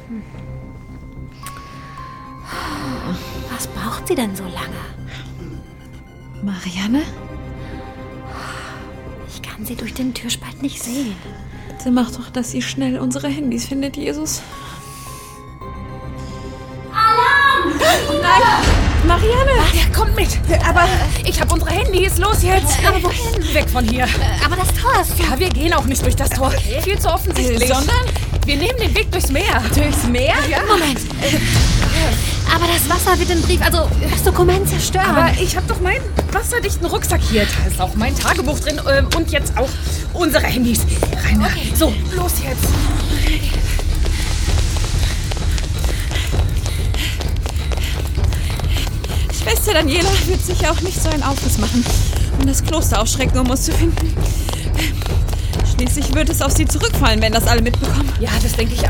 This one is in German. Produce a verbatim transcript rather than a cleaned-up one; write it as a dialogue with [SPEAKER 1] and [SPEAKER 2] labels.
[SPEAKER 1] Was braucht sie denn so lange?
[SPEAKER 2] Marianne?
[SPEAKER 1] Ich kann sie durch den Türspalt nicht sehen.
[SPEAKER 2] Bitte mach doch, dass sie schnell unsere Handys findet, Jesus.
[SPEAKER 3] Alarm!
[SPEAKER 2] Nein! Marianne!
[SPEAKER 4] Ja, kommt mit. Aber ich habe unsere Handys. Los jetzt.
[SPEAKER 1] Aber wohin?
[SPEAKER 4] Weg von hier.
[SPEAKER 1] Aber das Tor ist...
[SPEAKER 4] Ja, wir gehen auch nicht durch das Tor. Viel zu offensichtlich.
[SPEAKER 2] Sondern?
[SPEAKER 4] Wir nehmen den Weg durchs Meer.
[SPEAKER 2] Durchs Meer?
[SPEAKER 4] Ja.
[SPEAKER 1] Moment. Aber das Wasser wird den Brief, also das Dokument zerstören.
[SPEAKER 4] Aber ich habe doch meinen wasserdichten Rucksack hier. Da ist auch mein Tagebuch drin ähm, und jetzt auch unsere Handys. Rainer,
[SPEAKER 1] Okay.
[SPEAKER 4] so, los jetzt.
[SPEAKER 2] Schwester Daniela wird sicher auch nicht so einen Aufriss machen, um das Kloster aufschrecken, um uns zu finden. Schließlich wird es auf sie zurückfallen, wenn das alle mitbekommen.
[SPEAKER 4] Ja, das denke ich